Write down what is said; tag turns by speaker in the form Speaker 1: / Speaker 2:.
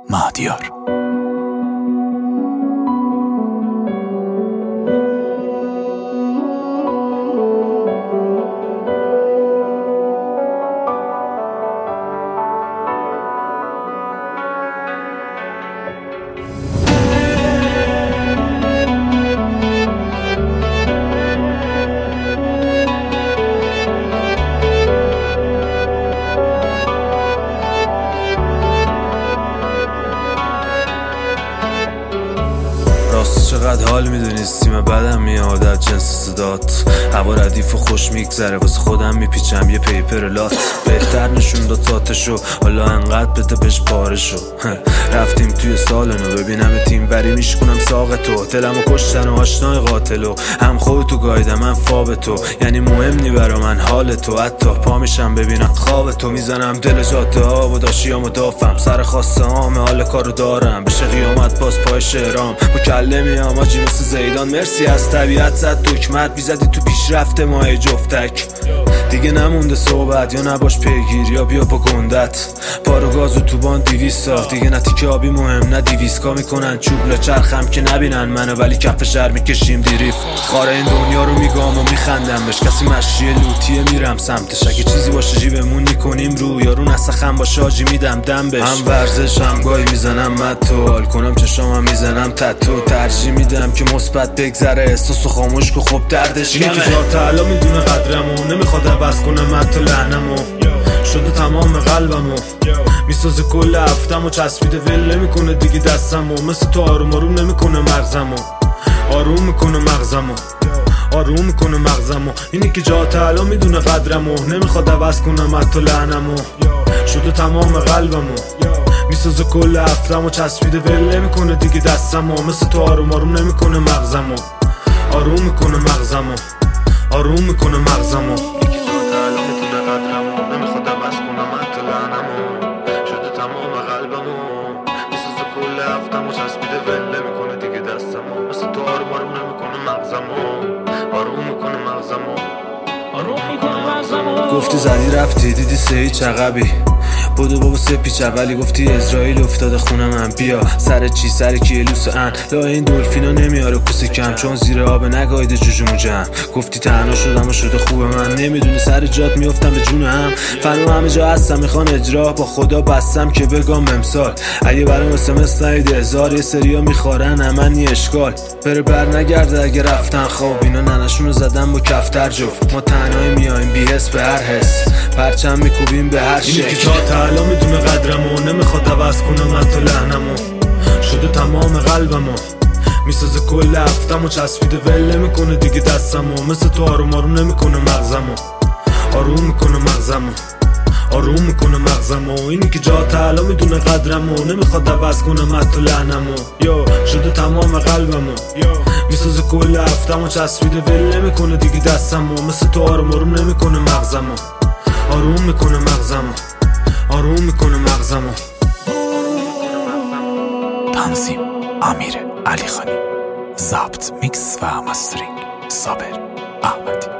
Speaker 1: مهدیار.
Speaker 2: چقدر حال میدونستیم بعدم میاد از جنس صدات. هوا ردیف و خوش میگذره واسه خودم میپیچم یه پیپر لات. بهتر نشون داد ذاتشو حالا انقدر بده بهش پارشو. رفتیم توی سال نو ببینم تیم وری میشکنم ساق تو. دلمو کشتن و آشنای قاتلو هم خودتو گایدم من فاب تو. یعنی مهم نی برا من حال تو. حتی پا میشم ببینم خواب تو. میزنم دل جاده ها و داشیامو دافم. سر خواسته هامه حال کارو دارم. بشه قیامت باز پای شعرام مکلمی آجی مثل زیدان. مرسی از طبیعت زد دکمت بیزدی تو پیشرفت ماه جفتک. دیگه نمونده صحبت یا نباش پیگیر یا بیا با گندت. پارو گازو تو بان 200 تا دیگه نه تیکه آبی مهم نه 200 میکنن چوب لچرخم که نبینن منو ولی کف شهر میکشیم دیریف. خاره این دنیا رو میگام و میخندم بهش. کسی مشی لوتیه میرم سمتش. اگه چیزی باشه جیبمون میکنیم رو یارو نسخم باشه آجی میدم دم بهش. هم ورزش هم گاهی میزنم متو حال کنم چشامم میزنم تتو. ترجیح میدم که مثبت بگذره احساسو خاموش که خب دردش کمه. اینی که جا میدونه قدرمو نمیخواد عوض کنه متو لعنمو. شده تمام قلبمو میسازه کل هفتمو. چسبیده ول نمیکنه دیگه دستمو. مثل تو آروم آروم نمیکنه مغزمو. آروم میکنه مغزمو. آروم میکنه مغزمو. اینی که جا تعالی میدونه قدرمو نمیخواد عوض کنه متو لعنمو. شده تمام قلبمو میسازه کل هفتمو. چسبیده ول نمیکنه دیگه دستمو. مثل تو آروم آروم نمیکنه مغزمو. آروم میکنه مغزمو. آروم میکنه مغزمو. و چسبیده ول نمیکنه دیگه دستمو. مثل تو آروم آروم نمیکنه مغزمو. آروم میکنه مغزمو. آروم میکنه مغزمو. گفتی زدی رفتی دیدی سه چقبی بودو بابا سپیچ اولی. گفتی اسرائیل افتاده خونه من بیا سر چی سر کیه لوس ان. لا این دلفینا نمیاره کوسه کم چون زیر آب نگایده جوجمو جمع. گفتی تنها شدم و شده خوبه من نمیدونی سر جات میافتم به جون هم. فنو همه جا هستم میخوان اجرا با خدا بستم که بگم امسال. اگه برام اسمس نیده هزار یه سریا میخورن همه نی اشکال. بره بر نگرده اگه رفتن خواب. اینا ننشونو زدن با کفتر جفت. ما تنهایی میایم بی حس به هر حس. پرچم میکوبیم به هر شکل. حالا میدونه قدرمو نمیخواد عوض کنه متو لعنمو. شده تمام قلبمو میسازه کل هفتمو. چسبیده ول نمیکنه دیگه دستمو. مثل تو آروم آروم نمیکنه مغزمو. آروم میکنه مغزمو. آروم میکنه مغزمو. اینی که جا تعالی میدونه قدرمو نمیخواد عوض کنه متو لعنمو. شده تمام قلبمو میسازه کل هفتمو. چسبیده ول نمیکنه دیگه دستمو. مثل تو آروم آروم نمیکنه مغزمو. آروم میکنه مغزمو. آروم میکنه مغزمو.
Speaker 1: تنظیم امیر علی خانی. ضبط میکس و مسترینگ صابر احمدی.